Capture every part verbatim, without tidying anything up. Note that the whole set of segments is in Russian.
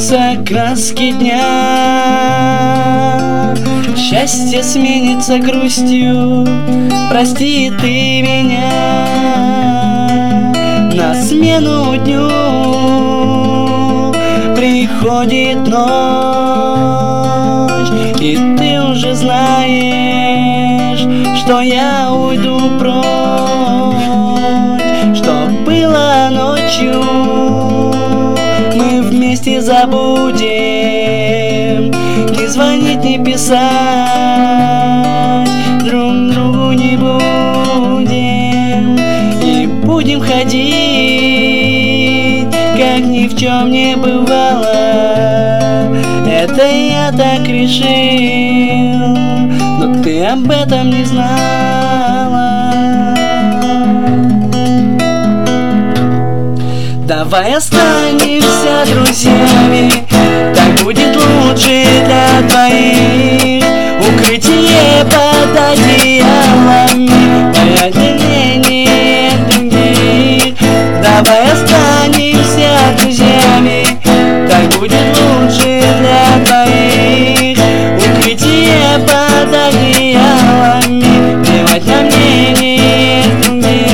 сменятся краски дня, счастье сменится грустью, прости ты меня. На смену дню приходит ночь, и ты уже знаешь, что я уйду прочь. Что было ночью, мы вместе забудем. Не звонить, не писать друг другу не будем. И будем ходить, как ни в чем не бывало. Это я так решил, но ты об этом не знала. Давай останемся друзьями, так будет лучше для двоих. Укрытие под одеялами, поэтому нет других. Давай останемся друзьями, так будет лучше для двоих. Укрытие под одеялами, плевать на мнение других.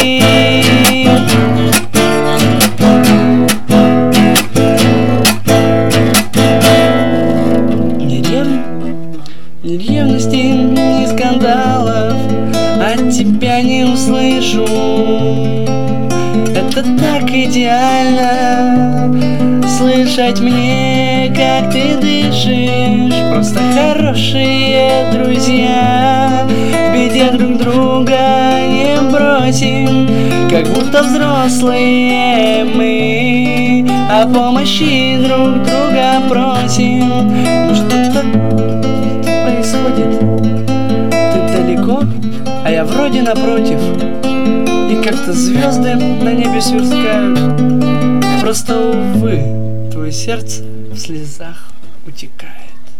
Ни ревности, ни скандалов от тебя не услышу. Это так идеально слышать мне, как ты дышишь. Просто хорошие друзья, в беде друг друга не бросим, как будто взрослые мы о помощи друг друга просим. Ну что-то происходит, ты далеко, а я вроде напротив, и как-то звезды на небе сверкают. Просто, увы, твое сердце в слезах утекает.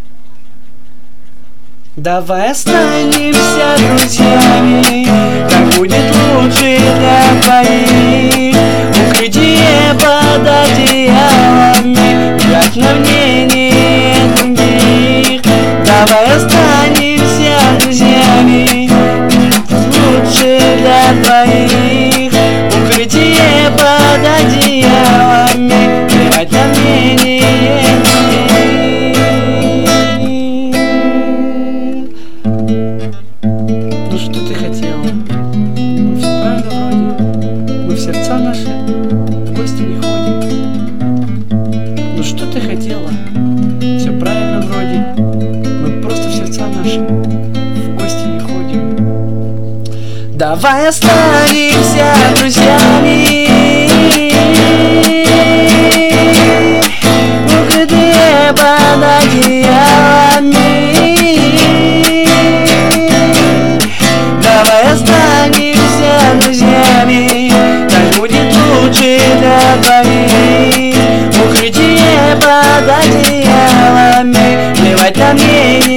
Давай останемся друзьями, так будет лучше для двоих. Укрытие под одеялами, как на мнение других. Давай останемся друзьями, лучше для двоих. Укрытие под одеялами, плевать на мнение других. Ну что ты хотела? Мы все правильно вроде, мы в сердца наши в гости не ходим. Ну что ты хотела? Все правильно вроде, мы просто в сердца наши в гости не ходим. Давай останемся друзьями, укрытые под одеялами. Давай останемся друзьями, так будет лучше для двоих. Укрытие под одеялами, плевать на мнение